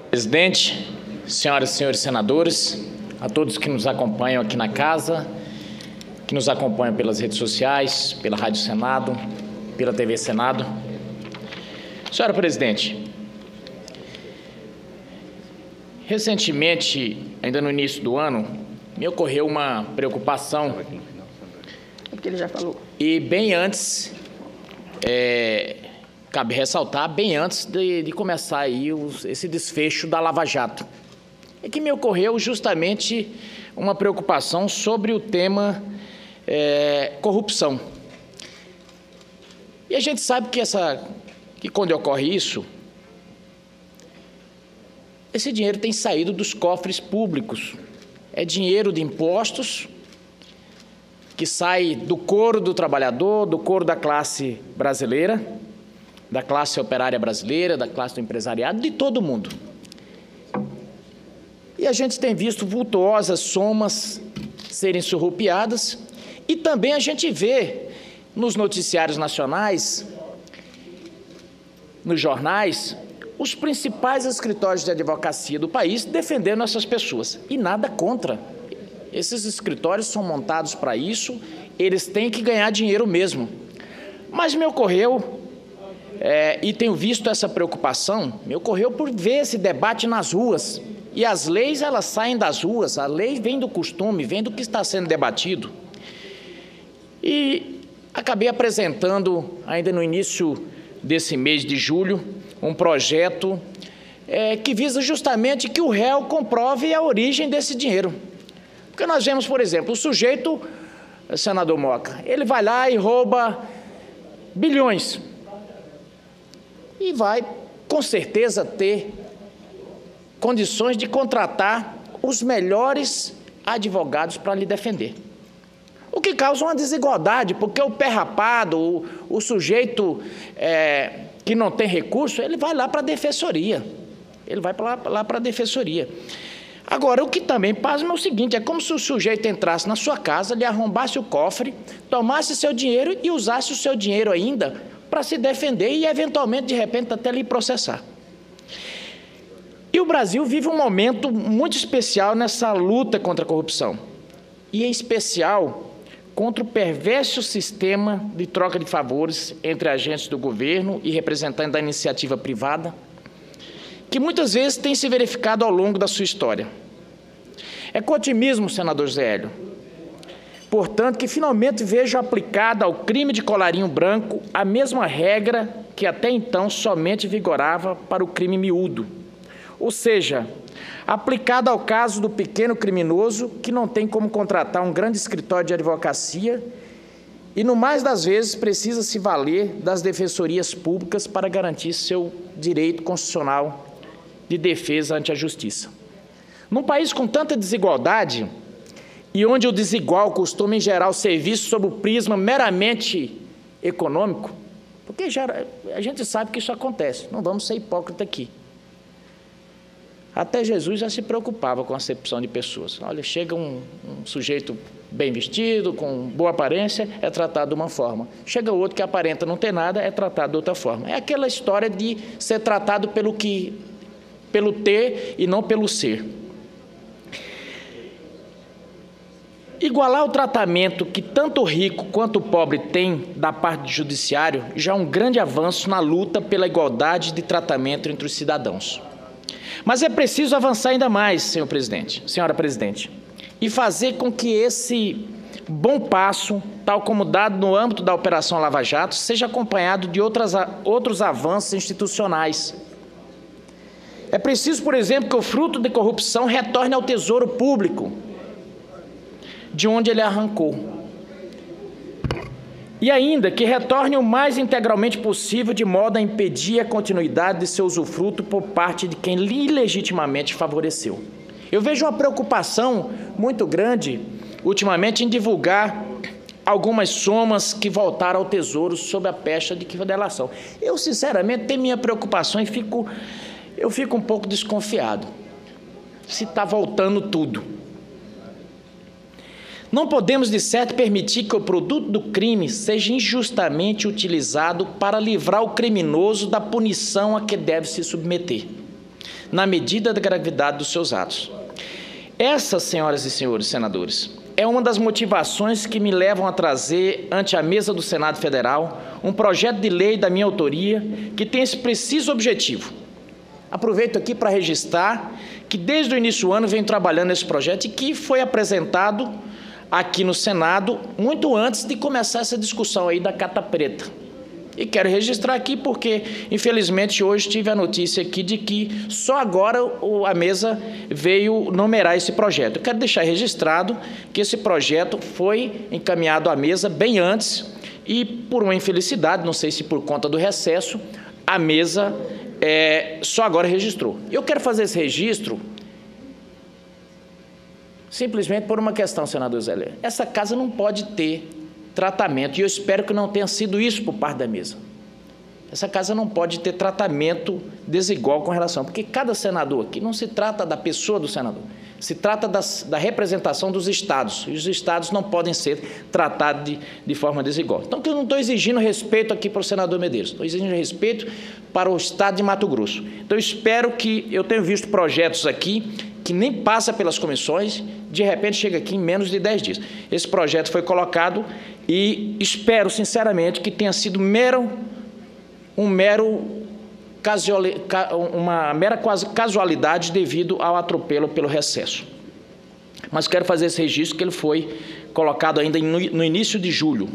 Presidente, senhoras e senhores senadores, a todos que nos acompanham aqui na casa, que nos acompanham pelas redes sociais, pela Rádio Senado, pela TV Senado. Senhora Presidente, recentemente, ainda no início do ano, me ocorreu uma preocupação. É porque ele já falou. E bem antes, cabe ressaltar, bem antes de começar aí esse desfecho da Lava Jato, é que me ocorreu justamente uma preocupação sobre o tema corrupção. E a gente sabe que quando ocorre isso, esse dinheiro tem saído dos cofres públicos. É dinheiro de impostos que sai do coro do trabalhador, do coro da classe brasileira, da classe operária brasileira, da classe do empresariado, de todo mundo. E a gente tem visto vultuosas somas serem surrupiadas e também a gente vê nos noticiários nacionais, nos jornais, os principais escritórios de advocacia do país defendendo essas pessoas. E nada contra. Esses escritórios são montados para isso, eles têm que ganhar dinheiro mesmo. Mas me ocorreu, e tenho visto essa preocupação, me ocorreu por ver esse debate nas ruas. E as leis, elas saem das ruas, a lei vem do costume, vem do que está sendo debatido. E acabei apresentando, ainda no início desse mês de julho, um projeto que visa justamente que o réu comprove a origem desse dinheiro. Porque nós vemos, por exemplo, o sujeito, senador Moca, ele vai lá e rouba bilhões. E vai, com certeza, ter condições de contratar os melhores advogados para lhe defender. O que causa uma desigualdade, porque o pé rapado, o sujeito que não tem recurso, ele vai lá para a defensoria. Ele vai lá para a defensoria. Agora, o que também pasma é o seguinte, é como se o sujeito entrasse na sua casa, lhe arrombasse o cofre, tomasse seu dinheiro e usasse o seu dinheiro ainda para se defender e, eventualmente, de repente, até lhe processar. E o Brasil vive um momento muito especial nessa luta contra a corrupção. E, em especial, contra o perverso sistema de troca de favores entre agentes do governo e representantes da iniciativa privada, que muitas vezes tem se verificado ao longo da sua história. É com otimismo, senador Zé Hélio, portanto, que finalmente vejo aplicada ao crime de colarinho branco a mesma regra que até então somente vigorava para o crime miúdo, ou seja, aplicada ao caso do pequeno criminoso que não tem como contratar um grande escritório de advocacia e, no mais das vezes, precisa se valer das defensorias públicas para garantir seu direito constitucional de defesa ante a justiça. Num país com tanta desigualdade e onde o desigual costuma, em geral, ser visto sob o prisma meramente econômico, porque a gente sabe que isso acontece, não vamos ser hipócritas aqui. Até Jesus já se preocupava com a acepção de pessoas. Olha, chega um sujeito bem vestido, com boa aparência, é tratado de uma forma. Chega outro que aparenta não ter nada, é tratado de outra forma. É aquela história de ser tratado pelo ter e não pelo ser. Igualar o tratamento que tanto o rico quanto o pobre tem da parte do judiciário já é um grande avanço na luta pela igualdade de tratamento entre os cidadãos. Mas é preciso avançar ainda mais, senhora Presidente, e fazer com que esse bom passo, tal como dado no âmbito da Operação Lava Jato, seja acompanhado de outros avanços institucionais. É preciso, por exemplo, que o fruto de corrupção retorne ao Tesouro Público, de onde ele arrancou. E ainda que retorne o mais integralmente possível, de modo a impedir a continuidade de seu usufruto por parte de quem ilegitimamente favoreceu. Eu vejo uma preocupação muito grande, ultimamente, em divulgar algumas somas que voltaram ao Tesouro sob a pecha de delação. Eu, sinceramente, tenho minha preocupação e eu fico um pouco desconfiado se está voltando tudo. Não podemos, de certo, permitir que o produto do crime seja injustamente utilizado para livrar o criminoso da punição a que deve se submeter. na medida da gravidade dos seus atos. Essa, senhoras e senhores senadores, é uma das motivações que me levam a trazer ante a mesa do Senado Federal um projeto de lei da minha autoria que tem esse preciso objetivo. Aproveito aqui para registrar que desde o início do ano venho trabalhando nesse projeto e que foi apresentado aqui no Senado muito antes de começar essa discussão aí da Carta Preta. E quero registrar aqui porque, infelizmente, hoje tive a notícia aqui de que só agora a mesa veio numerar esse projeto. Eu quero deixar registrado que esse projeto foi encaminhado à mesa bem antes e, por uma infelicidade, não sei se por conta do recesso, a mesa só agora registrou. Eu quero fazer esse registro simplesmente por uma questão, senador Zé Leandro. Essa casa não pode ter tratamento, e eu espero que não tenha sido isso por parte da mesa. Essa casa não pode ter tratamento desigual com relação, porque cada senador aqui não se trata da pessoa do senador, se trata da representação dos estados, e os estados não podem ser tratados de forma desigual. Então, eu não estou exigindo respeito aqui para o senador Medeiros, estou exigindo respeito para o estado de Mato Grosso. Então, eu espero que, eu tenho visto projetos aqui que nem passa pelas comissões, de repente chega aqui em menos de 10 dias. Esse projeto foi colocado e espero, sinceramente, que tenha sido uma mera quase casualidade devido ao atropelo pelo recesso. Mas quero fazer esse registro que ele foi colocado ainda no início de julho.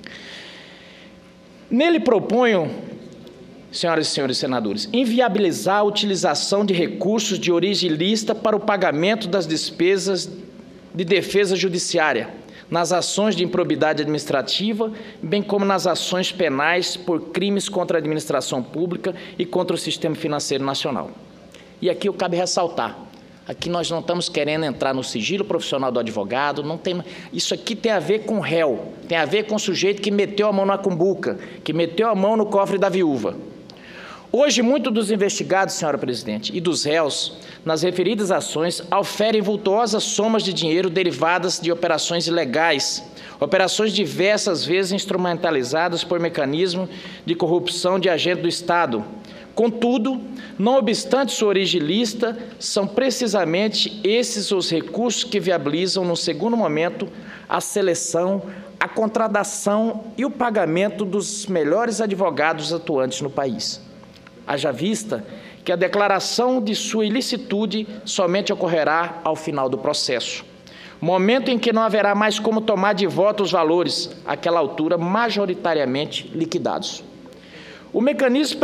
Nele proponho, senhoras e senhores senadores, inviabilizar a utilização de recursos de origem ilícita para o pagamento das despesas de defesa judiciária, nas ações de improbidade administrativa, bem como nas ações penais por crimes contra a administração pública e contra o sistema financeiro nacional. E aqui eu cabe ressaltar, aqui nós não estamos querendo entrar no sigilo profissional do advogado, isso aqui tem a ver com o réu, tem a ver com o sujeito que meteu a mão na cumbuca, que meteu a mão no cofre da viúva. Hoje, muitos dos investigados, senhora presidente, e dos réus, nas referidas ações, auferem vultuosas somas de dinheiro derivadas de operações ilegais, operações diversas vezes instrumentalizadas por mecanismo de corrupção de agente do Estado. Contudo, não obstante sua origem ilícita, são precisamente esses os recursos que viabilizam, no segundo momento, a seleção, a contratação e o pagamento dos melhores advogados atuantes no país. Haja vista que a declaração de sua ilicitude somente ocorrerá ao final do processo, momento em que não haverá mais como tomar de volta os valores, àquela altura majoritariamente liquidados. O mecanismo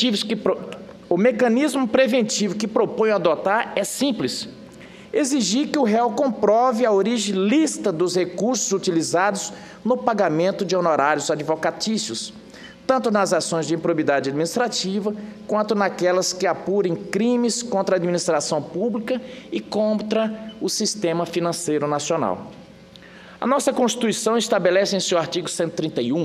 preventivo que proponho adotar é simples: exigir que o réu comprove a origem lícita dos recursos utilizados no pagamento de honorários advocatícios, tanto nas ações de improbidade administrativa, quanto naquelas que apurem crimes contra a administração pública e contra o sistema financeiro nacional. A nossa Constituição estabelece em seu artigo 131,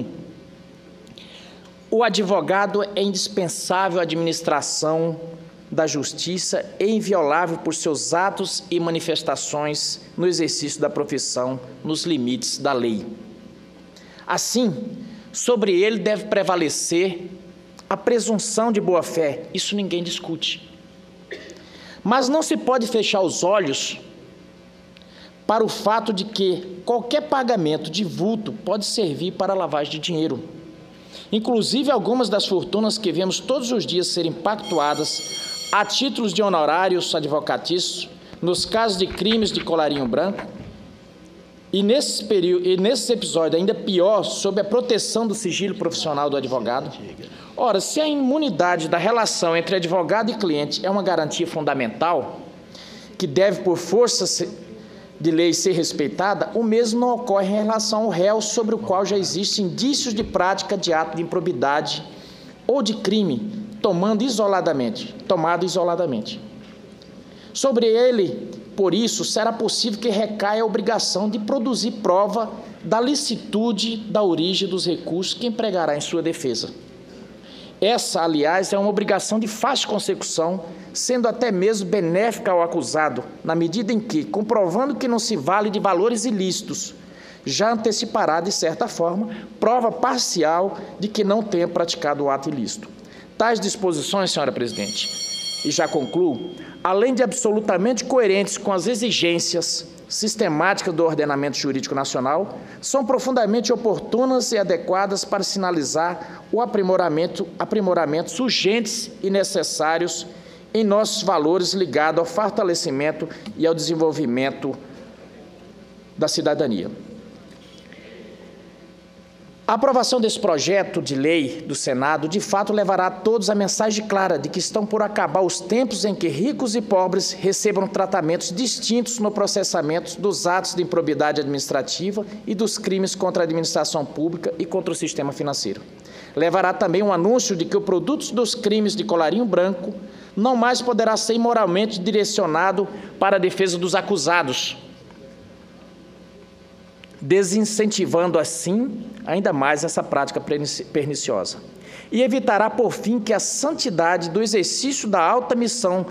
o advogado é indispensável à administração da justiça e inviolável por seus atos e manifestações no exercício da profissão, nos limites da lei. Assim, sobre ele deve prevalecer a presunção de boa-fé, isso ninguém discute. Mas não se pode fechar os olhos para o fato de que qualquer pagamento de vulto pode servir para lavagem de dinheiro. Inclusive, algumas das fortunas que vemos todos os dias serem pactuadas a títulos de honorários advocatícios, nos casos de crimes de colarinho branco, e nesses episódios, ainda pior, sob a proteção do sigilo profissional do advogado. Ora, se a imunidade da relação entre advogado e cliente é uma garantia fundamental, que deve, por força de lei, ser respeitada, o mesmo não ocorre em relação ao réu sobre o qual já existem indícios de prática de ato de improbidade ou de crime, tomado isoladamente. Sobre ele, por isso, será possível que recaia a obrigação de produzir prova da licitude da origem dos recursos que empregará em sua defesa. Essa, aliás, é uma obrigação de fácil consecução, sendo até mesmo benéfica ao acusado, na medida em que, comprovando que não se vale de valores ilícitos, já antecipará, de certa forma, prova parcial de que não tenha praticado o ato ilícito. Tais disposições, senhora presidente, e já concluo, além de absolutamente coerentes com as exigências sistemáticas do ordenamento jurídico nacional, são profundamente oportunas e adequadas para sinalizar o aprimoramentos urgentes e necessários em nossos valores ligados ao fortalecimento e ao desenvolvimento da cidadania. A aprovação desse projeto de lei do Senado, de fato, levará a todos a mensagem clara de que estão por acabar os tempos em que ricos e pobres recebam tratamentos distintos no processamento dos atos de improbidade administrativa e dos crimes contra a administração pública e contra o sistema financeiro. Levará também um anúncio de que o produto dos crimes de colarinho branco não mais poderá ser imoralmente direcionado para a defesa dos acusados, desincentivando assim ainda mais essa prática perniciosa. E evitará, por fim, que a santidade do exercício da alta missão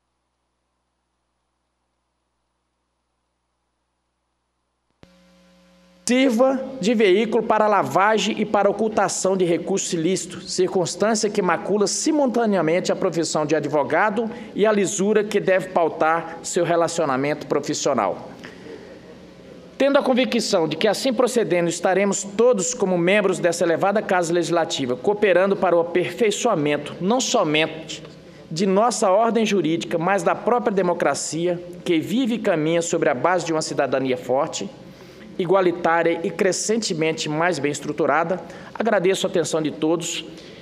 sirva de veículo para a lavagem e para a ocultação de recursos ilícitos, circunstância que macula simultaneamente a profissão de advogado e a lisura que deve pautar seu relacionamento profissional. Tendo a convicção de que, assim procedendo, estaremos todos, como membros dessa elevada Casa Legislativa, cooperando para o aperfeiçoamento, não somente de nossa ordem jurídica, mas da própria democracia, que vive e caminha sobre a base de uma cidadania forte, igualitária e crescentemente mais bem estruturada, agradeço a atenção de todos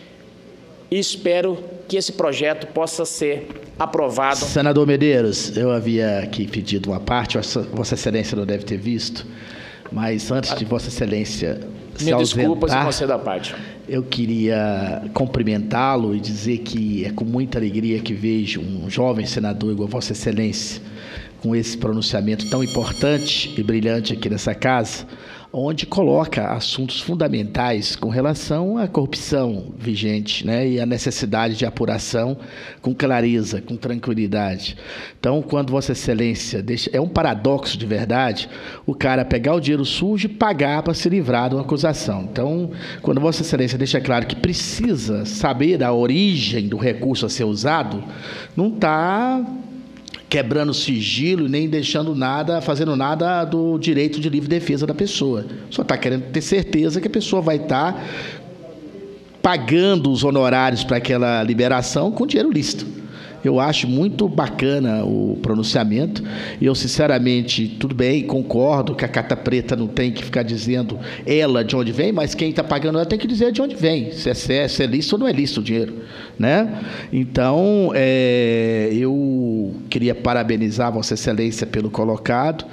e espero que esse projeto possa ser aprovado. Senador Medeiros, eu havia aqui pedido uma parte, Vossa Excelência não deve ter visto, mas antes de Vossa Excelência se ausentar, desculpas e concedo a parte. Eu queria cumprimentá-lo e dizer que é com muita alegria que vejo um jovem senador igual Vossa Excelência, com esse pronunciamento tão importante e brilhante aqui nessa casa, onde coloca assuntos fundamentais com relação à corrupção vigente, né, e a necessidade de apuração com clareza, com tranquilidade. Então, quando Vossa Excelência deixa... É um paradoxo de verdade o cara pegar o dinheiro sujo e pagar para se livrar de uma acusação. Então, quando Vossa Excelência deixa claro que precisa saber a origem do recurso a ser usado, não está quebrando sigilo, nem deixando nada, fazendo nada do direito de livre defesa da pessoa. Só está querendo ter certeza que a pessoa vai estar pagando os honorários para aquela liberação com dinheiro lícito. Eu acho muito bacana o pronunciamento e eu, sinceramente, tudo bem, concordo que a carta preta não tem que ficar dizendo ela de onde vem, mas quem está pagando ela tem que dizer de onde vem, se é lícito ou não é lícito o dinheiro, né? Então, eu queria parabenizar Vossa Excelência pelo colocado.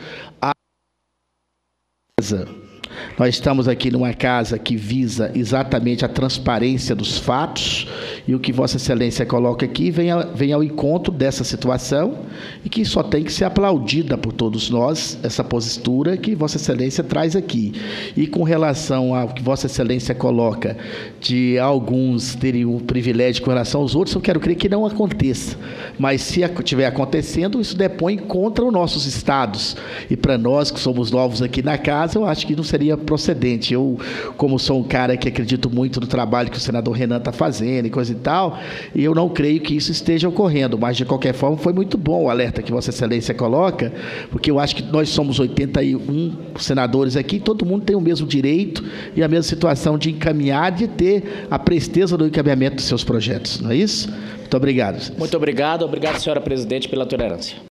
Nós estamos aqui numa casa que visa exatamente a transparência dos fatos e o que Vossa Excelência coloca aqui vem ao encontro dessa situação e que só tem que ser aplaudida por todos nós, essa postura que Vossa Excelência traz aqui. E com relação ao que Vossa Excelência coloca de alguns terem um privilégio com relação aos outros, eu quero crer que não aconteça. Mas se estiver acontecendo, isso depõe contra os nossos estados. E para nós que somos novos aqui na casa, eu acho que não seria procedente. Eu, como sou um cara que acredito muito no trabalho que o senador Renan está fazendo e coisa e tal, e eu não creio que isso esteja ocorrendo, mas de qualquer forma foi muito bom o alerta que Vossa Excelência coloca, porque eu acho que nós somos 81 senadores aqui, todo mundo tem o mesmo direito e a mesma situação de encaminhar, de ter a presteza do encaminhamento dos seus projetos, não é isso? Muito obrigado. Muito obrigado, senhora presidente, pela tolerância.